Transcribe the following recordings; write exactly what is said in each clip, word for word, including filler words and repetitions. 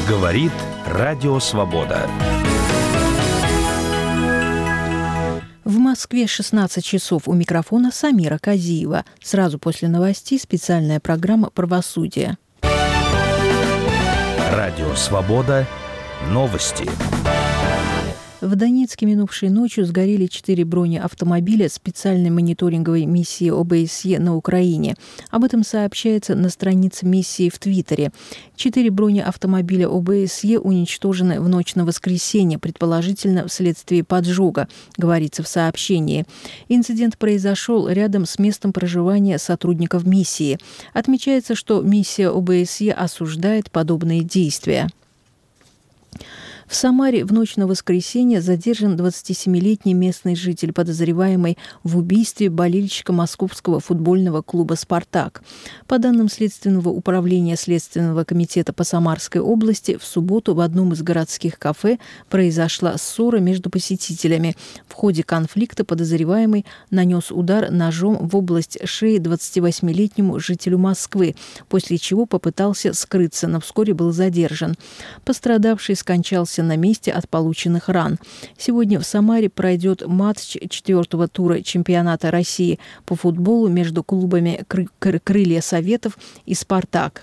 Говорит Радио Свобода. В Москве шестнадцать часов. У микрофона Самира Казиева. Сразу после новостей специальная программа «Правосудие». Радио Свобода. Новости. В Донецке минувшей ночью сгорели четыре бронеавтомобиля специальной мониторинговой миссии О Бэ Эс Е на Украине. Об этом сообщается на странице миссии в Твиттере. Четыре бронеавтомобиля О Бэ Эс Е уничтожены в ночь на воскресенье, предположительно вследствие поджога, говорится в сообщении. Инцидент произошел рядом с местом проживания сотрудников миссии. Отмечается, что миссия О Бэ Эс Е осуждает подобные действия. В Самаре в ночь на воскресенье задержан двадцатисемилетний местный житель, подозреваемый в убийстве болельщика московского футбольного клуба «Спартак». По данным Следственного управления Следственного комитета по Самарской области, в субботу в одном из городских кафе произошла ссора между посетителями. В ходе конфликта подозреваемый нанес удар ножом в область шеи двадцативосьмилетнему жителю Москвы, после чего попытался скрыться, но вскоре был задержан. Пострадавший скончался на месте от полученных ран. Сегодня в Самаре пройдет матч четвертого тура чемпионата России по футболу между клубами «Крылья Советов» и «Спартак».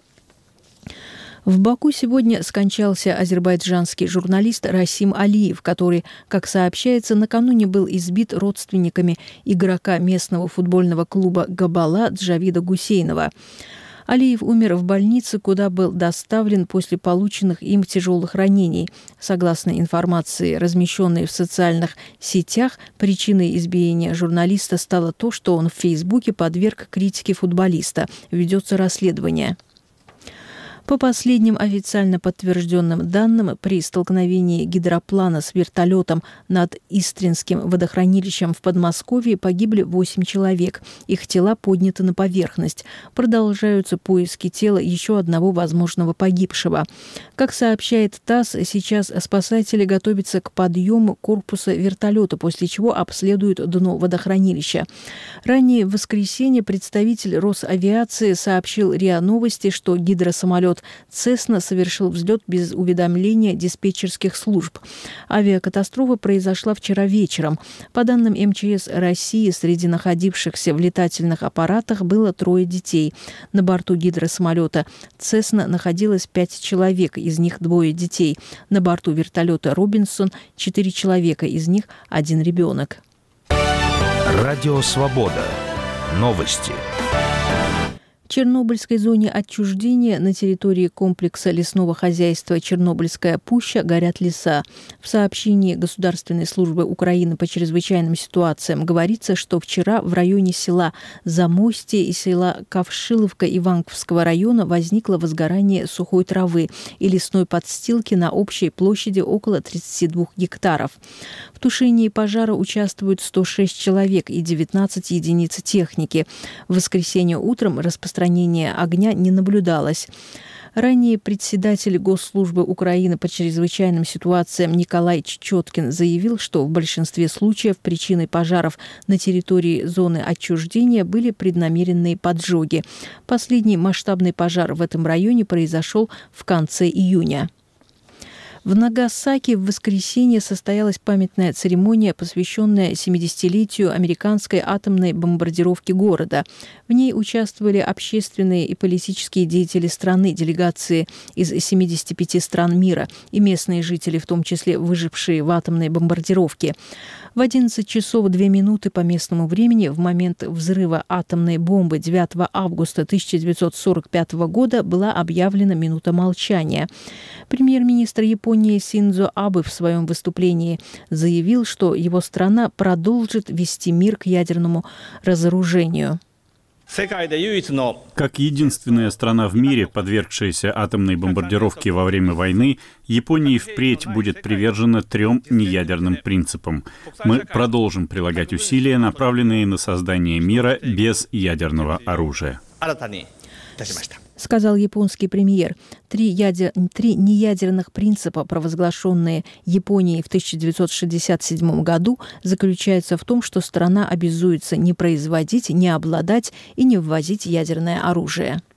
В Баку сегодня скончался азербайджанский журналист Расим Алиев, который, как сообщается, накануне был избит родственниками игрока местного футбольного клуба «Габала» Джавида Гусейнова. Алиев умер в больнице, куда был доставлен после полученных им тяжелых ранений. Согласно информации, размещенной в социальных сетях, причиной избиения журналиста стало то, что он в Фейсбуке подверг критике футболиста. Ведется расследование. По последним официально подтвержденным данным, при столкновении гидроплана с вертолетом над Истринским водохранилищем в Подмосковье погибли восемь человек. Их тела подняты на поверхность. Продолжаются поиски тела еще одного возможного погибшего. Как сообщает ТАСС, сейчас спасатели готовятся к подъему корпуса вертолета, после чего обследуют дно водохранилища. Ранее в воскресенье представитель Росавиации сообщил РИА Новости, что гидросамолет «Цесна» совершил взлет без уведомления диспетчерских служб. Авиакатастрофа произошла вчера вечером. По данным Эм Че Эс России, среди находившихся в летательных аппаратах было трое детей. На борту гидросамолета «Цесна» находилось пять человек, из них двое детей. На борту вертолета «Робинсон» четыре человека, из них один ребенок. Радио Свобода. Новости. В Чернобыльской зоне отчуждения на территории комплекса лесного хозяйства «Чернобыльская пуща» горят леса. В сообщении Государственной службы Украины по чрезвычайным ситуациям говорится, что вчера в районе села Замостье и села Ковшиловка Иванковского района возникло возгорание сухой травы и лесной подстилки на общей площади около тридцати двух гектаров. В тушении пожара участвуют сто шесть человек и девятнадцать единиц техники. В воскресенье утром распространение огня не наблюдалось. Ранее председатель Госслужбы Украины по чрезвычайным ситуациям Николай Чечеткин заявил, что в большинстве случаев причиной пожаров на территории зоны отчуждения были преднамеренные поджоги. Последний масштабный пожар в этом районе произошел в конце июня. В Нагасаки в воскресенье состоялась памятная церемония, посвященная семидесятилетию американской атомной бомбардировки города. В ней участвовали общественные и политические деятели страны, делегации из семидесяти пяти стран мира и местные жители, в том числе выжившие в атомной бомбардировке. В одиннадцать часов две минуты по местному времени в момент взрыва атомной бомбы девятого августа тысяча девятьсот сорок пятого года была объявлена минута молчания. Премьер-министр Японии Синдзо Абе в своем выступлении заявил, что его страна продолжит вести мир к ядерному разоружению. Как единственная страна в мире, подвергшаяся атомной бомбардировке во время войны, Япония впредь будет привержена трем неядерным принципам. Мы продолжим прилагать усилия, направленные на создание мира без ядерного оружия. Сказал японский премьер. Три, ядер... Три неядерных принципа, провозглашенные Японией в тысяча девятьсот шестьдесят седьмом году, заключаются в том, что страна обязуется не производить, не обладать и не ввозить ядерное оружие.